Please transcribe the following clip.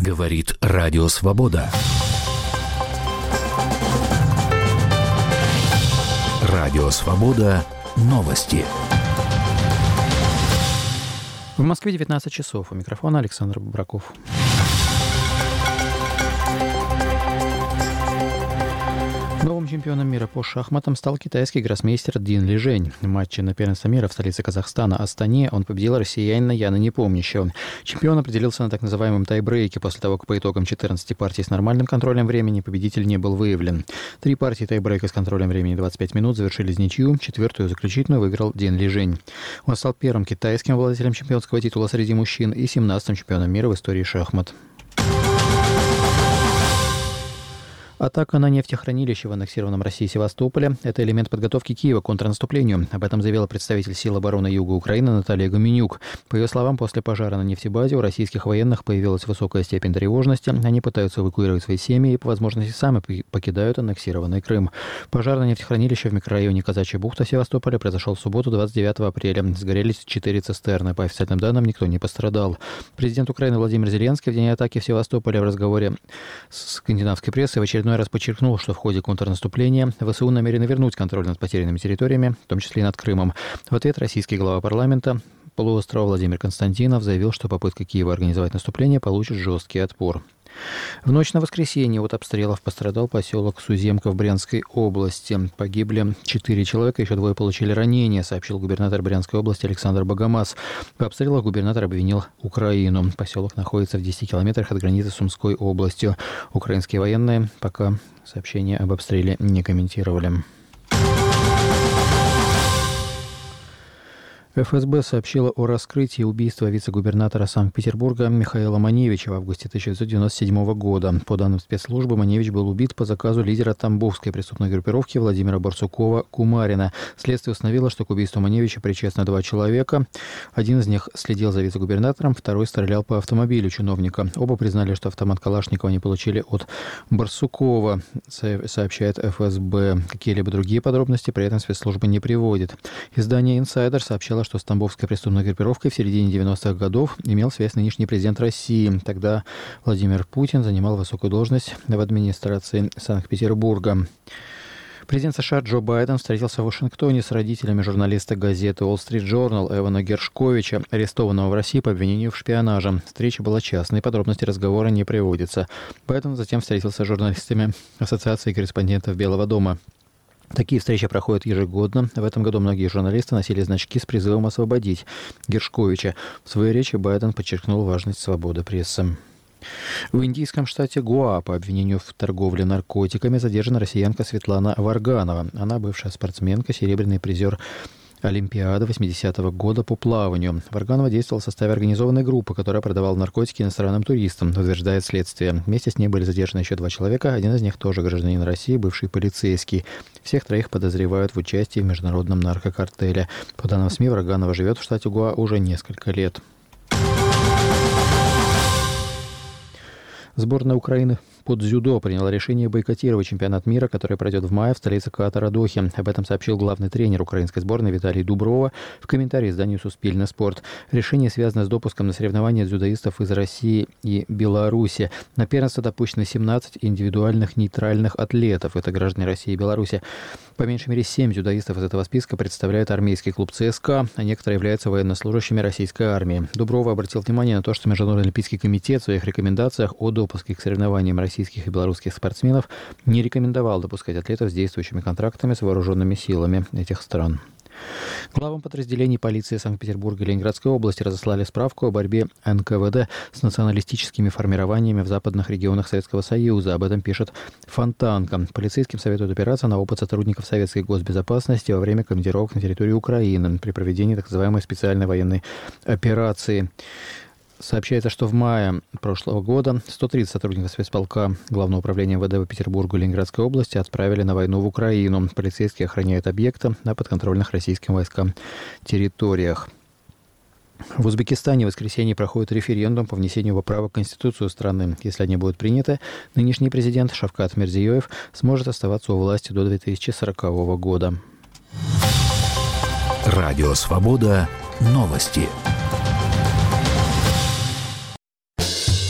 Говорит Радио Свобода. Радио Свобода. Новости. В Москве 19 часов. У микрофона Александр Бобраков. Новым чемпионом мира по шахматам стал китайский гроссмейстер Дин Лижень. В матче на первенство мира в столице Казахстана Астане он победил россиянина Яна Непомнящего. Чемпион определился на так называемом тайбрейке после того, как по итогам 14 партий с нормальным контролем времени победитель не был выявлен. 3 партии тайбрейка с контролем времени 25 минут завершились ничью, 4-ю заключительную выиграл Дин Лижень. Он стал первым китайским обладателем чемпионского титула среди мужчин и 17-м чемпионом мира в истории шахмат. Атака на нефтехранилище в аннексированном России Севастополе – это элемент подготовки Киева к контрнаступлению. Об этом заявила представитель сил обороны Юга Украины Наталья Гуменюк. По ее словам, после пожара на нефтебазе у российских военных появилась высокая степень тревожности. Они пытаются эвакуировать свои семьи и, по возможности, сами покидают аннексированный Крым. Пожар на нефтехранилище в микрорайоне Казачья бухта Севастополя произошел в субботу, 29 апреля. Сгорелись 4 цистерны. По официальным данным, никто не пострадал. Президент Украины Владимир Зеленский в день атаки в Севастополе в разговоре с скандинавской прессой в очередной раз подчеркнул, что в ходе контрнаступления ВСУ намерены вернуть контроль над потерянными территориями, в том числе и над Крымом. В ответ российский глава парламента полуострова Владимир Константинов заявил, что попытка Киева организовать наступление получит жесткий отпор. В ночь на воскресенье от обстрелов пострадал поселок Суземка в Брянской области. Погибли 4 человека, еще 2 получили ранения, сообщил губернатор Брянской области Александр Богомаз. В обстрелах губернатор обвинил Украину. Поселок находится в 10 километрах от границы с Сумской областью. Украинские военные пока сообщения об обстреле не комментировали. ФСБ сообщила о раскрытии убийства вице-губернатора Санкт-Петербурга Михаила Маневича в августе 1997 года. По данным спецслужбы, Маневич был убит по заказу лидера тамбовской преступной группировки Владимира Барсукова-Кумарина. Следствие установило, что к убийству Маневича причастны 2 человека. Один из них следил за вице-губернатором, второй стрелял по автомобилю чиновника. Оба признали, что автомат Калашникова они получили от Барсукова, сообщает ФСБ. Какие-либо другие подробности при этом спецслужба не приводит. Издание «Инсайдер» сообщало, что с тамбовской преступной группировкой в середине 90-х годов имел связь нынешний президент России. Тогда Владимир Путин занимал высокую должность в администрации Санкт-Петербурга. Президент США Джо Байден встретился в Вашингтоне с родителями журналиста газеты Wall Street Journal Эвана Гершковича, арестованного в России по обвинению в шпионаже. Встреча была частной, подробности разговора не приводятся. Байден затем встретился с журналистами Ассоциации корреспондентов Белого дома. Такие встречи проходят ежегодно. В этом году многие журналисты носили значки с призывом освободить Гершковича. В своей речи Байден подчеркнул важность свободы прессы. В индийском штате Гоа по обвинению в торговле наркотиками задержана россиянка Светлана Варганова. Она бывшая спортсменка, серебряный призер Олимпиады 80-го года по плаванию. Варганова действовала в составе организованной группы, которая продавала наркотики иностранным туристам, утверждает следствие. Вместе с ней были задержаны еще 2 человека. Один из них тоже гражданин России, бывший полицейский. Всех 3 подозревают в участии в международном наркокартеле. По данным СМИ, Варганова живет в штате Гоа уже несколько лет. Сборная Украины по дзюдо приняла решение бойкотировать чемпионат мира, который пройдет в мае в столице Катара Дохе. Об этом сообщил главный тренер украинской сборной Виталий Дуброва в комментарии изданию «Суспільний спорт». Решение связано с допуском на соревнования дзюдоистов из России и Беларуси. На первенство допущено 17 индивидуальных нейтральных атлетов. Это граждане России и Беларуси. По меньшей мере 7 дзюдоистов из этого списка представляют армейский клуб ЦСКА, а некоторые являются военнослужащими российской армии. Дуброва обратил внимание на то, что Международный олимпийский комитет в своих рекомендациях о допуске к соревнованиям российских и белорусских спортсменов не рекомендовал допускать атлетов с действующими контрактами с вооруженными силами этих стран. Главам подразделений полиции Санкт-Петербурга и Ленинградской области разослали справку о борьбе НКВД с националистическими формированиями в западных регионах Советского Союза. Об этом пишет Фонтанка. Полицейским советуют опираться на опыт сотрудников советской госбезопасности во время командировок на территорию Украины при проведении так называемой специальной военной операции. Сообщается, что в мае прошлого года 130 сотрудников спецполка Главного управления МВД по Петербургу и Ленинградской области отправили на войну в Украину. Полицейские охраняют объекты на подконтрольных российским войскам территориях. В Узбекистане в воскресенье проходит референдум по внесению поправок в Конституцию страны. Если они будут приняты, нынешний президент Шавкат Мирзиёев сможет оставаться у власти до 2040 года. Радио «Свобода». Новости.